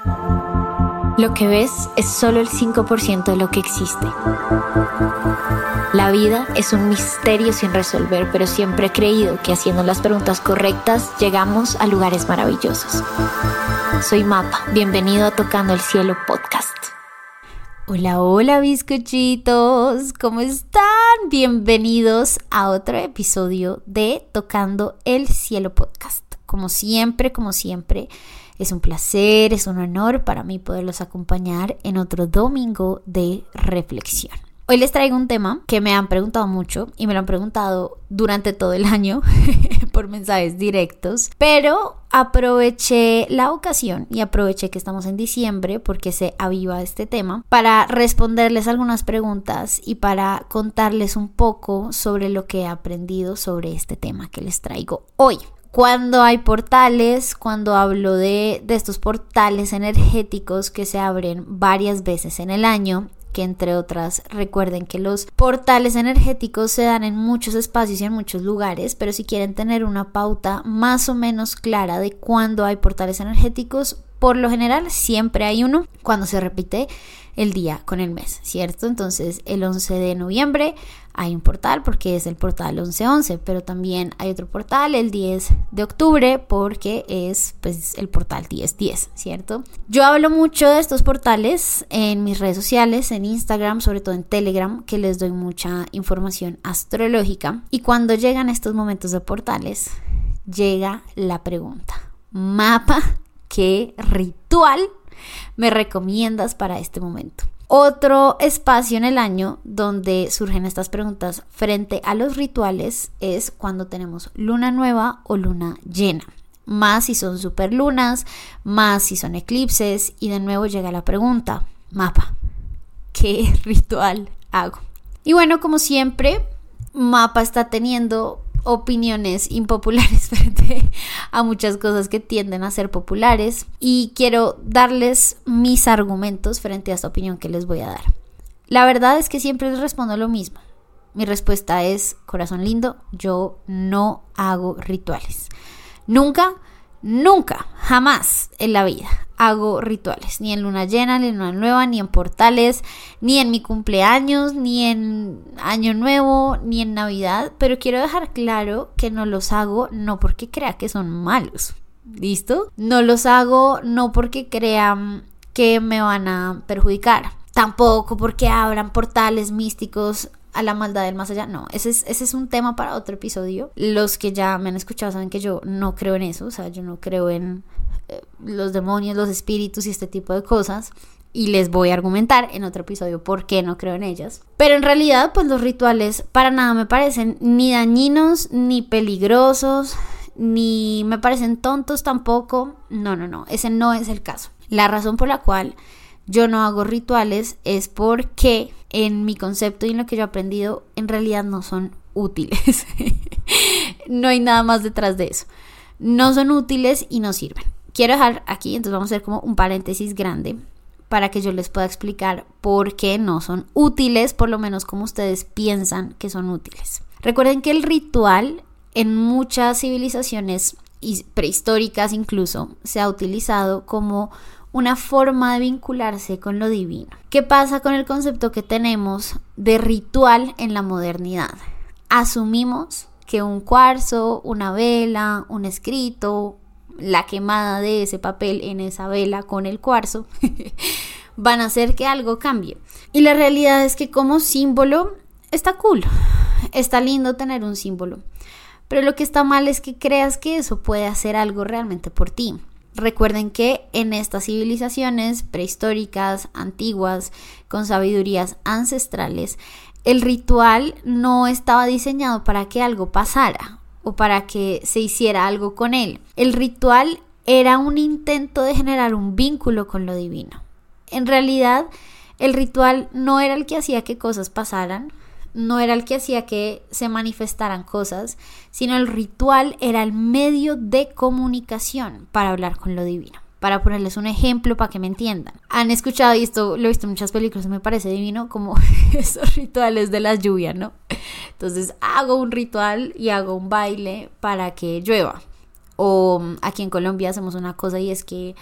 Lo que ves es solo el 5% de lo que existe. La vida es un misterio sin resolver, pero siempre he creído que haciendo las preguntas correctas llegamos a lugares maravillosos. Soy Mapa, bienvenido a Tocando el Cielo Podcast. Hola, hola bizcochitos, ¿cómo están? Bienvenidos a otro episodio de Tocando el Cielo Podcast. Como siempre, es un placer, es un honor para mí poderlos acompañar en otro domingo de reflexión. Hoy les traigo un tema que me han preguntado mucho y me lo han preguntado durante todo el año por mensajes directos, pero aproveché la ocasión y aproveché que estamos en diciembre porque se aviva este tema para responderles algunas preguntas y para contarles un poco sobre lo que he aprendido sobre este tema que les traigo hoy. Cuando hay portales, cuando hablo de estos portales energéticos que se abren varias veces en el año, que entre otras recuerden que los portales energéticos se dan en muchos espacios y en muchos lugares, pero si quieren tener una pauta más o menos clara de cuándo hay portales energéticos, por lo general siempre hay uno cuando se repite el día con el mes, ¿cierto? Entonces el 11 de noviembre hay un portal porque es el portal 11-11, pero también hay otro portal el 10 de octubre porque es pues el portal 10-10, ¿cierto? Yo hablo mucho de estos portales en mis redes sociales, en Instagram, sobre todo en Telegram, que les doy mucha información astrológica, y cuando llegan estos momentos de portales, llega la pregunta: Mapa, ¿qué ritual me recomiendas para este momento? Otro espacio en el año donde surgen estas preguntas frente a los rituales es cuando tenemos luna nueva o luna llena, más si son superlunas, más si son eclipses, y de nuevo llega la pregunta: Mapa, ¿qué ritual hago? Y bueno, como siempre, Mapa está teniendo opiniones impopulares frente a muchas cosas que tienden a ser populares, y quiero darles mis argumentos frente a esta opinión que les voy a dar. La verdad es que siempre les respondo lo mismo. Mi respuesta es: corazón lindo, yo no hago rituales. Nunca, jamás en la vida hago rituales, ni en luna llena, ni en luna nueva, ni en portales, ni en mi cumpleaños, ni en año nuevo, ni en Navidad, pero quiero dejar claro que no los hago no porque crea que son malos, ¿listo? No los hago no porque crean que me van a perjudicar, tampoco porque abran portales místicos a la maldad del más allá. No, ese es un tema para otro episodio. Los que ya me han escuchado saben que yo no creo en eso, o sea, yo no creo en los demonios, los espíritus y este tipo de cosas, y les voy a argumentar en otro episodio por qué no creo en ellas. Pero en realidad, pues los rituales para nada me parecen ni dañinos, ni peligrosos, ni me parecen tontos tampoco. No, ese no es el caso. La razón por la cual yo no hago rituales es porque en mi concepto y en lo que yo he aprendido, en realidad no son útiles. No hay nada más detrás de eso. No son útiles y no sirven. Quiero dejar aquí, entonces vamos a hacer como un paréntesis grande para que yo les pueda explicar por qué no son útiles, por lo menos como ustedes piensan que son útiles. Recuerden que el ritual en muchas civilizaciones prehistóricas incluso se ha utilizado como una forma de vincularse con lo divino. ¿Qué pasa con el concepto que tenemos de ritual en la modernidad? Asumimos que un cuarzo, una vela, un escrito, la quemada de ese papel en esa vela con el cuarzo van a hacer que algo cambie. Y la realidad es que como símbolo está cool, está lindo tener un símbolo, pero lo que está mal es que creas que eso puede hacer algo realmente por ti. Recuerden que en estas civilizaciones prehistóricas, antiguas, con sabidurías ancestrales, el ritual no estaba diseñado para que algo pasara o para que se hiciera algo con él. El ritual era un intento de generar un vínculo con lo divino. En realidad, el ritual no era el que hacía que cosas pasaran, no era el que hacía que se manifestaran cosas, sino el ritual era el medio de comunicación para hablar con lo divino. Para ponerles un ejemplo para que me entiendan. Han escuchado, y esto lo he visto en muchas películas, me parece divino, como esos rituales de la lluvia, ¿no? Entonces hago un ritual y hago un baile para que llueva. O aquí en Colombia hacemos una cosa y es que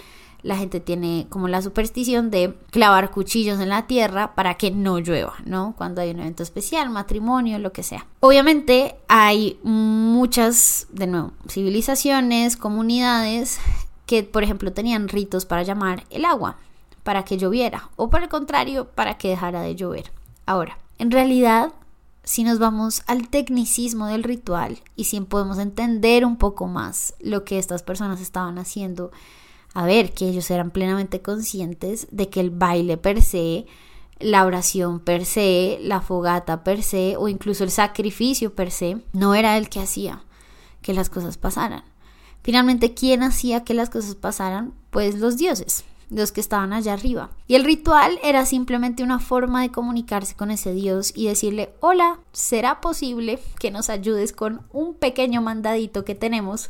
la gente tiene como la superstición de clavar cuchillos en la tierra para que no llueva, ¿no? Cuando hay un evento especial, matrimonio, lo que sea. Obviamente hay muchas, de nuevo, civilizaciones, comunidades que, por ejemplo, tenían ritos para llamar el agua, para que lloviera, o por el contrario, para que dejara de llover. Ahora, en realidad, si nos vamos al tecnicismo del ritual y si podemos entender un poco más lo que estas personas estaban haciendo, a ver, que ellos eran plenamente conscientes de que el baile per se, la oración per se, la fogata per se o incluso el sacrificio per se no era el que hacía que las cosas pasaran. Finalmente, ¿quién hacía que las cosas pasaran? Pues los dioses, los que estaban allá arriba. Y el ritual era simplemente una forma de comunicarse con ese dios y decirle: hola, ¿será posible que nos ayudes con un pequeño mandadito que tenemos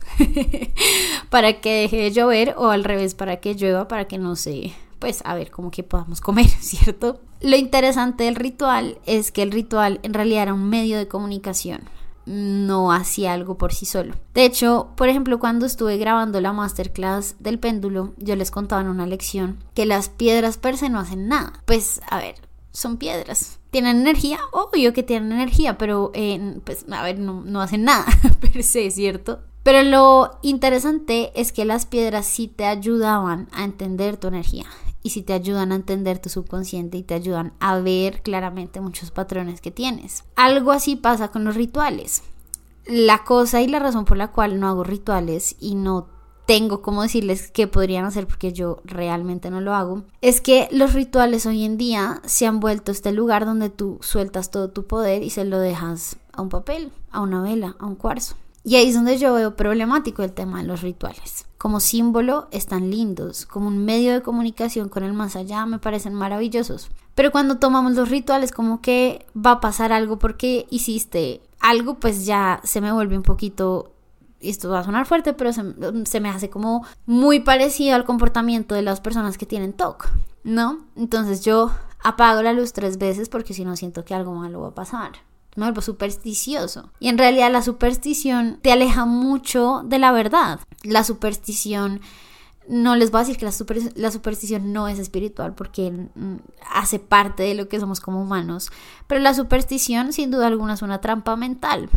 para que deje de llover, o al revés, para que llueva, para que no se, pues a ver, como que podamos comer, ¿cierto? Lo interesante del ritual es que el ritual en realidad era un medio de comunicación, no hacía algo por sí solo. De hecho, por ejemplo, cuando estuve grabando la masterclass del péndulo, yo les contaba en una lección que las piedras per se no hacen nada. Pues, a ver, son piedras. ¿Tienen energía? Obvio que tienen energía, pero, pues, a ver, no hacen nada per se, ¿cierto? Pero lo interesante es que las piedras sí te ayudaban a entender tu energía. Y sí te ayudan a entender tu subconsciente y te ayudan a ver claramente muchos patrones que tienes. Algo así pasa con los rituales. La cosa y la razón por la cual no hago rituales y no tengo cómo decirles qué podrían hacer, porque yo realmente no lo hago, es que los rituales hoy en día se han vuelto este lugar donde tú sueltas todo tu poder y se lo dejas a un papel, a una vela, a un cuarzo. Y ahí es donde yo veo problemático el tema de los rituales. Como símbolo están lindos, como un medio de comunicación con el más allá me parecen maravillosos. Pero cuando tomamos los rituales como que va a pasar algo porque hiciste algo, pues ya se me vuelve un poquito, y esto va a sonar fuerte, pero se me hace como muy parecido al comportamiento de las personas que tienen TOC, ¿no? Entonces yo apago la luz 3 veces porque si no siento que algo malo va a pasar. Me vuelvo supersticioso. Y en realidad la superstición te aleja mucho de la verdad. La superstición, no les voy a decir que la superstición no es espiritual porque hace parte de lo que somos como humanos. Pero la superstición sin duda alguna es una trampa mental.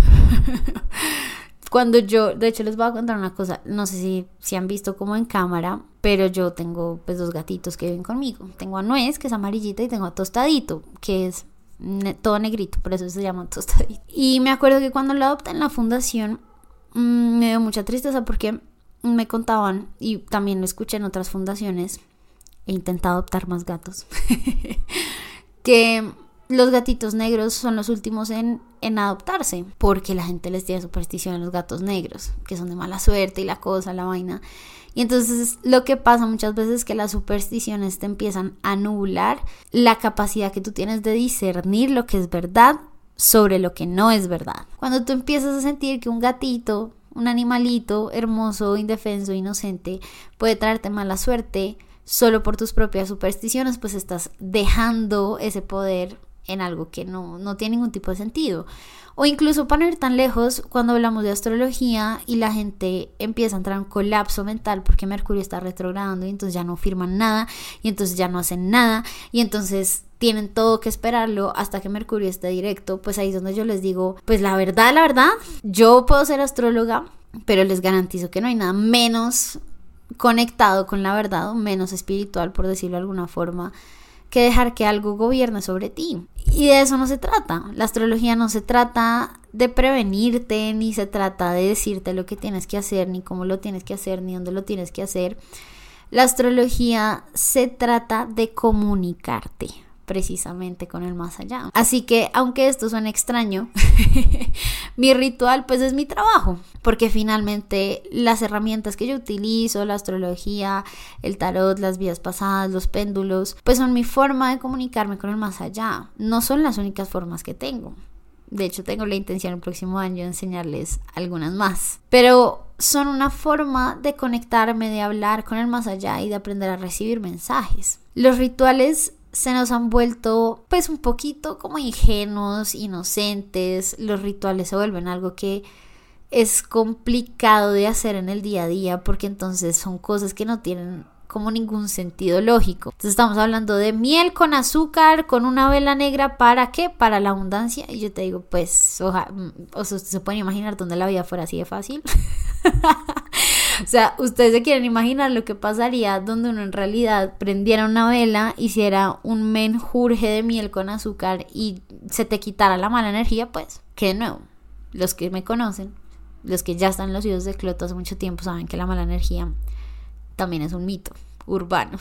Cuando yo, de hecho les voy a contar una cosa, no sé si han visto como en cámara, pero yo tengo pues 2 gatitos que viven conmigo. Tengo a Nuez, que es amarillita, y tengo a Tostadito, que es todo negrito, por eso se llama Tostadito. Y me acuerdo que cuando lo adopté en la fundación me dio mucha tristeza porque me contaban, y también lo escuché en otras fundaciones, he intentado adoptar más gatos, que los gatitos negros son los últimos en adoptarse, porque la gente les tiene superstición a los gatos negros, que son de mala suerte y la cosa, la vaina. Y entonces lo que pasa muchas veces es que las supersticiones te empiezan a nublar la capacidad que tú tienes de discernir lo que es verdad sobre lo que no es verdad. Cuando tú empiezas a sentir que un gatito, un animalito hermoso, indefenso, inocente, puede traerte mala suerte solo por tus propias supersticiones, pues estás dejando ese poder en algo que no tiene ningún tipo de sentido. O incluso, para no ir tan lejos, cuando hablamos de astrología y la gente empieza a entrar en colapso mental porque Mercurio está retrogradando y entonces ya no firman nada y entonces ya no hacen nada y entonces tienen todo que esperarlo hasta que Mercurio esté directo, pues ahí es donde yo les digo, pues la verdad, yo puedo ser astróloga, pero les garantizo que no hay nada menos conectado con la verdad o menos espiritual, por decirlo de alguna forma, que dejar que algo gobierne sobre ti. Y de eso no se trata. La astrología no se trata de prevenirte, ni se trata de decirte lo que tienes que hacer, ni cómo lo tienes que hacer, ni dónde lo tienes que hacer. La astrología se trata de comunicarte precisamente con el más allá. Así que, aunque esto suene extraño, mi ritual pues es mi trabajo, porque finalmente las herramientas que yo utilizo, la astrología, el tarot, las vidas pasadas, los péndulos, pues son mi forma de comunicarme con el más allá. No son las únicas formas que tengo. De hecho, tengo la intención el próximo año de enseñarles algunas más. Pero son una forma de conectarme, de hablar con el más allá y de aprender a recibir mensajes. Los rituales se nos han vuelto pues un poquito como ingenuos, inocentes. Los rituales se vuelven algo que es complicado de hacer en el día a día porque entonces son cosas que no tienen como ningún sentido lógico. Entonces estamos hablando de miel con azúcar, con una vela negra, ¿para qué? Para la abundancia. Y yo te digo, pues, o sea, ustedes se pueden imaginar donde la vida fuera así de fácil. O sea, ustedes se quieren imaginar lo que pasaría donde uno en realidad prendiera una vela, hiciera un menjurje de miel con azúcar y se te quitara la mala energía. Pues, que de nuevo, los que me conocen, los que ya están en los hijos de Cloto hace mucho tiempo, saben que la mala energía también es un mito urbano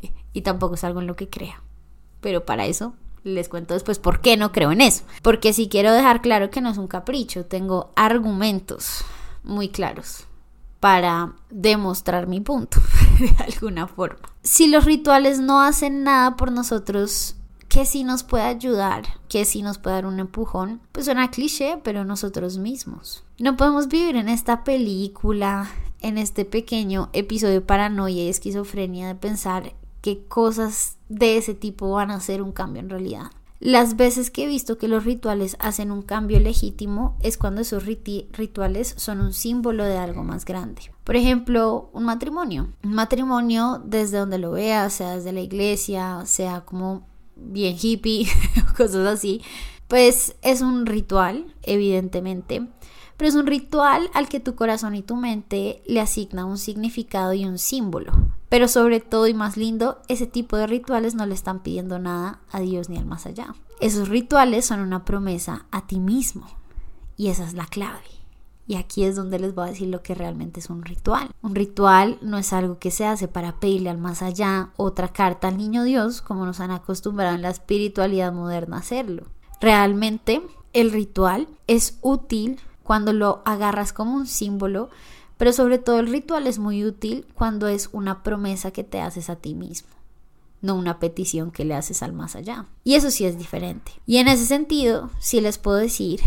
y tampoco es algo en lo que crea. Pero para eso les cuento después por qué no creo en eso. Porque sí quiero dejar claro que no es un capricho, tengo argumentos muy claros para demostrar mi punto de alguna forma. Si los rituales no hacen nada por nosotros, ¿qué sí nos puede ayudar? ¿Qué sí nos puede dar un empujón? Pues suena cliché, pero nosotros mismos. No podemos vivir en esta película, en este pequeño episodio de paranoia y esquizofrenia de pensar que cosas de ese tipo van a hacer un cambio en realidad. Las veces que he visto que los rituales hacen un cambio legítimo es cuando esos rituales son un símbolo de algo más grande. Por ejemplo, un matrimonio. Un matrimonio, desde donde lo veas, sea desde la iglesia, sea como bien hippie, cosas así, pues es un ritual, evidentemente, pero es un ritual al que tu corazón y tu mente le asigna un significado y un símbolo. Pero sobre todo y más lindo, ese tipo de rituales no le están pidiendo nada a Dios ni al más allá. Esos rituales son una promesa a ti mismo y esa es la clave. Y aquí es donde les voy a decir lo que realmente es un ritual. Un ritual no es algo que se hace para pedirle al más allá otra carta al niño Dios, como nos han acostumbrado en la espiritualidad moderna a hacerlo. Realmente el ritual es útil cuando lo agarras como un símbolo, pero sobre todo el ritual es muy útil cuando es una promesa que te haces a ti mismo, no una petición que le haces al más allá. Y eso sí es diferente. Y en ese sentido, sí les puedo decir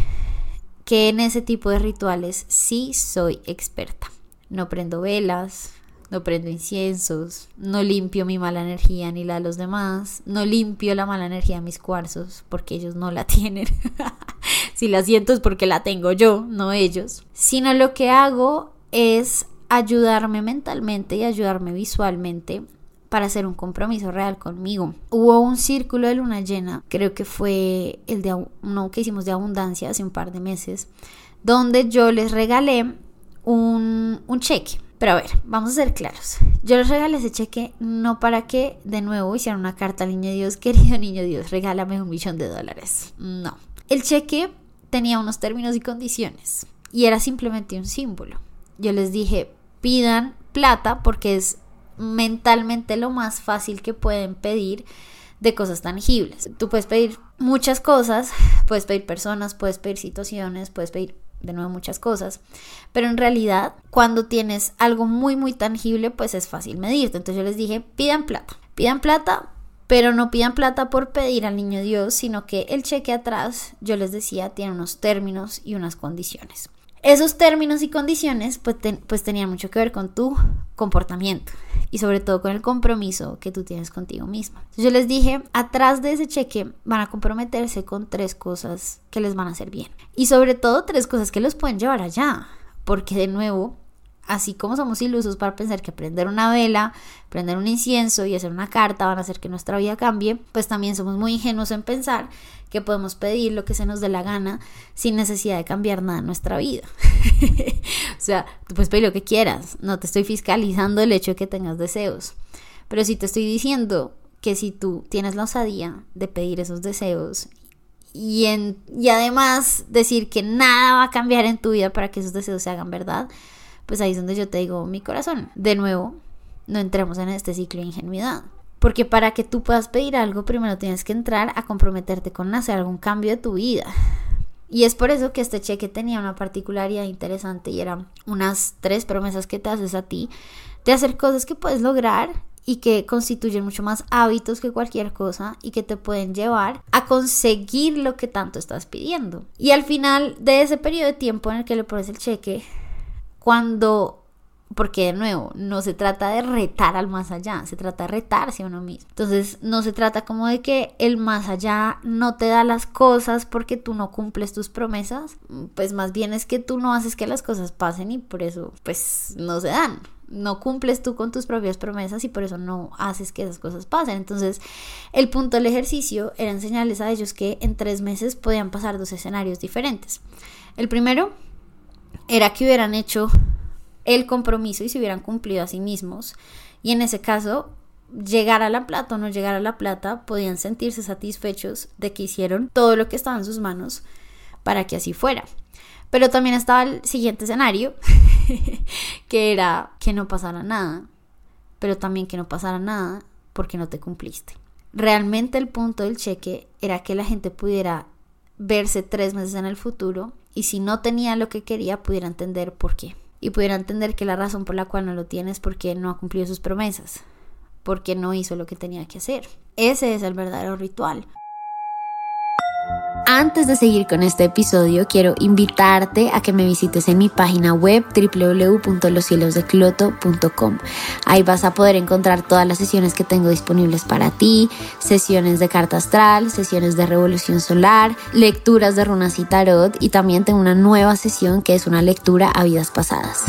que en ese tipo de rituales sí soy experta. No prendo velas, no prendo inciensos, no limpio mi mala energía ni la de los demás, no limpio la mala energía de mis cuarzos porque ellos no la tienen. Si la siento es porque la tengo yo, no ellos. Sino lo que hago es ayudarme mentalmente y ayudarme visualmente para hacer un compromiso real conmigo. Hubo un círculo de luna llena, creo que fue el de uno que hicimos de abundancia hace un par de meses, donde yo les regalé un cheque. Pero a ver, vamos a ser claros. Yo les regalé ese cheque no para que de nuevo hicieran una carta al niño Dios, querido niño Dios, regálame $1.000.000. No. El cheque tenía unos términos y condiciones y era simplemente un símbolo. Yo les dije, pidan plata porque es mentalmente lo más fácil que pueden pedir de cosas tangibles. Tú puedes pedir muchas cosas, puedes pedir personas, puedes pedir situaciones, puedes pedir de nuevo muchas cosas, pero en realidad cuando tienes algo muy muy tangible pues es fácil medirte. Entonces yo les dije, pidan plata, pero no pidan plata por pedir al niño Dios, sino que el cheque atrás, yo les decía, tiene unos términos y unas condiciones. Esos términos y condiciones pues tenían mucho que ver con tu comportamiento y sobre todo con el compromiso que tú tienes contigo misma. Entonces yo les dije, atrás de ese cheque van a comprometerse con 3 cosas que les van a hacer bien. Y sobre todo 3 cosas que los pueden llevar allá. Porque de nuevo, así como somos ilusos para pensar que prender una vela, prender un incienso y hacer una carta van a hacer que nuestra vida cambie, pues también somos muy ingenuos en pensar que podemos pedir lo que se nos dé la gana sin necesidad de cambiar nada en nuestra vida. O sea, tú puedes pedir lo que quieras, no te estoy fiscalizando el hecho de que tengas deseos, pero sí te estoy diciendo que si tú tienes la osadía de pedir esos deseos y además decir que nada va a cambiar en tu vida para que esos deseos se hagan verdad, pues ahí es donde yo te digo, mi corazón, de nuevo, no entremos en este ciclo de ingenuidad. Porque para que tú puedas pedir algo, primero tienes que entrar a comprometerte con hacer algún cambio de tu vida. Y es por eso que este cheque tenía una particularidad interesante y eran unas 3 promesas que te haces a ti de hacer cosas que puedes lograr y que constituyen mucho más hábitos que cualquier cosa y que te pueden llevar a conseguir lo que tanto estás pidiendo. Y al final de ese periodo de tiempo en el que le pones el cheque, porque de nuevo, no se trata de retar al más allá, se trata de retarse a uno mismo. Entonces no se trata como de que el más allá no te da las cosas porque tú no cumples tus promesas, pues más bien es que tú no haces que las cosas pasen y por eso pues no se dan. no cumples tú con tus propias promesas y por eso no haces que esas cosas pasen. Entonces, el punto del ejercicio era enseñarles a ellos que en 3 meses podían pasar 2 escenarios diferentes. El primero era que hubieran hecho el compromiso y se hubieran cumplido a sí mismos, y en ese caso, llegar a la plata o no llegar a la plata, podían sentirse satisfechos de que hicieron todo lo que estaba en sus manos para que así fuera. Pero también estaba el siguiente escenario, que era que no pasara nada, pero también que no pasara nada porque no te cumpliste. Realmente el punto del cheque era que la gente pudiera verse 3 meses en el futuro, y si no tenía lo que quería, pudiera entender por qué. Y pudiera entender que la razón por la cual no lo tiene es porque no ha cumplido sus promesas, porque no hizo lo que tenía que hacer. Ese es el verdadero ritual. Antes de seguir con este episodio, quiero invitarte a que me visites en mi página web www.loscielosdecloto.com. Ahí vas a poder encontrar todas las sesiones que tengo disponibles para ti, sesiones de carta astral, sesiones de revolución solar, lecturas de runas y tarot, y también tengo una nueva sesión que es una lectura a vidas pasadas.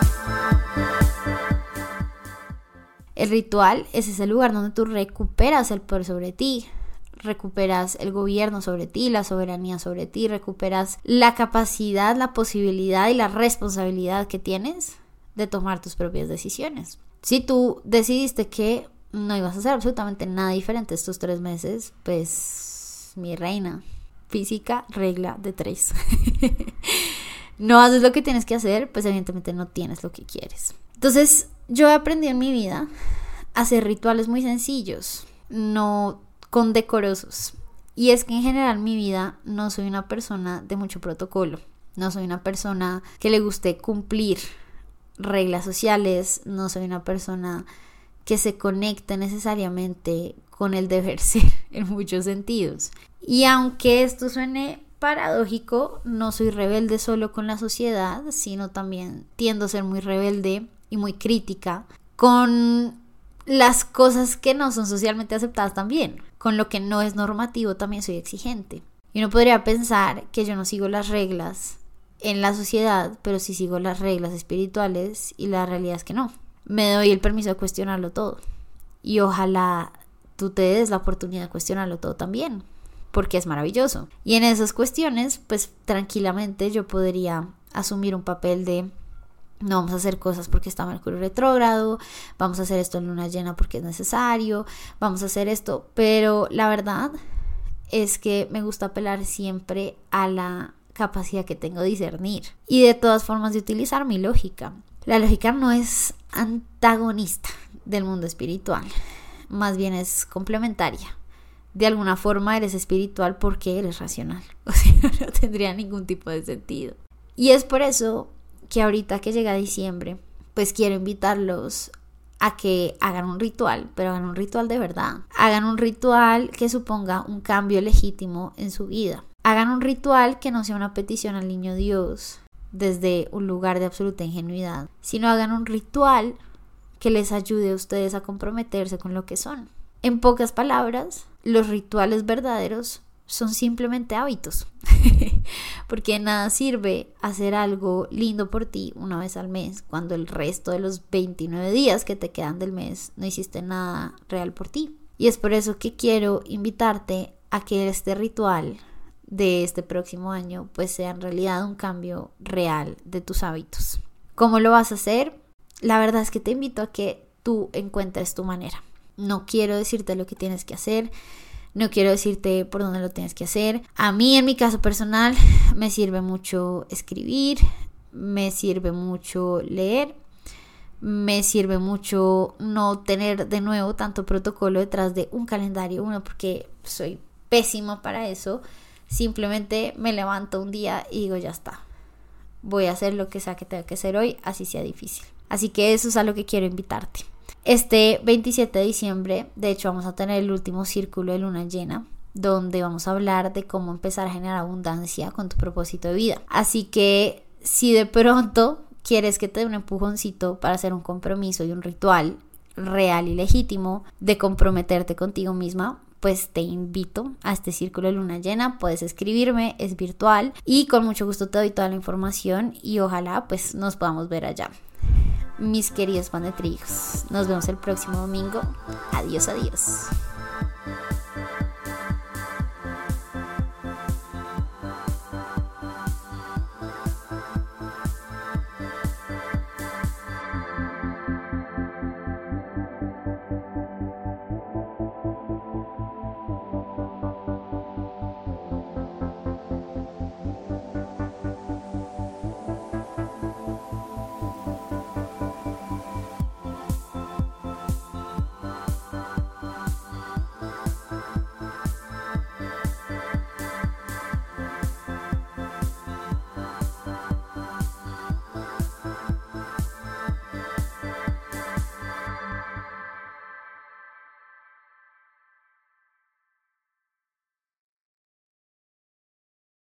El ritual es ese lugar donde tú recuperas el poder sobre ti, recuperas el gobierno sobre ti, la soberanía sobre ti, recuperas la capacidad, la posibilidad y la responsabilidad que tienes de tomar tus propias decisiones. Si tú decidiste que no ibas a hacer absolutamente nada diferente estos 3 meses, pues mi reina, física, regla de 3. No haces lo que tienes que hacer, pues evidentemente no tienes lo que quieres. Entonces, yo he aprendido en mi vida a hacer rituales muy sencillos, no condecorosos. Y es que en general en mi vida no soy una persona de mucho protocolo, no soy una persona que le guste cumplir reglas sociales, no soy una persona que se conecte necesariamente con el deber ser en muchos sentidos. Y aunque esto suene paradójico, no soy rebelde solo con la sociedad, sino también tiendo a ser muy rebelde y muy crítica con las cosas que no son socialmente aceptadas también. Con lo que no es normativo también soy exigente. Y uno podría pensar que yo no sigo las reglas en la sociedad, pero sí sigo las reglas espirituales, y la realidad es que no. Me doy el permiso de cuestionarlo todo. Y ojalá tú te des la oportunidad de cuestionarlo todo también, porque es maravilloso. Y en esas cuestiones, pues tranquilamente yo podría asumir un papel de: no vamos a hacer cosas porque está Mercurio retrógrado, vamos a hacer esto en luna llena porque es necesario, vamos a hacer esto. Pero la verdad es que me gusta apelar siempre a la capacidad que tengo de discernir y de todas formas de utilizar mi lógica. La lógica no es antagonista del mundo espiritual, más bien es complementaria. De alguna forma eres espiritual porque eres racional, o sea, no tendría ningún tipo de sentido. Y es por eso que ahorita que llega diciembre, pues quiero invitarlos a que hagan un ritual, pero hagan un ritual de verdad. Hagan un ritual que suponga un cambio legítimo en su vida. Hagan un ritual que no sea una petición al niño Dios desde un lugar de absoluta ingenuidad, sino hagan un ritual que les ayude a ustedes a comprometerse con lo que son. En pocas palabras, los rituales verdaderos son simplemente hábitos, porque de nada sirve hacer algo lindo por ti una vez al mes cuando el resto de los 29 días que te quedan del mes no hiciste nada real por ti. Y es por eso que quiero invitarte a que este ritual de este próximo año pues sea en realidad un cambio real de tus hábitos. ¿Cómo lo vas a hacer? La verdad es que te invito a que tú encuentres tu manera. No quiero decirte lo que tienes que hacer, no quiero decirte por dónde lo tienes que hacer. A mí, en mi caso personal, me sirve mucho escribir, me sirve mucho leer, me sirve mucho no tener de nuevo tanto protocolo detrás de un calendario. Uno, porque soy pésima para eso. Simplemente me levanto un día y digo, ya está, voy a hacer lo que sea que tenga que hacer hoy, así sea difícil. Así que eso es a lo que quiero invitarte. Este 27 de diciembre, de hecho, vamos a tener el último círculo de luna llena, donde vamos a hablar de cómo empezar a generar abundancia con tu propósito de vida. Así que si de pronto quieres que te dé un empujoncito para hacer un compromiso y un ritual real y legítimo de comprometerte contigo misma, pues te invito a este círculo de luna llena. Puedes escribirme, es virtual y con mucho gusto te doy toda la información y ojalá pues nos podamos ver allá. mis queridos pan de trigos. Nos vemos el próximo domingo. Adiós, adiós.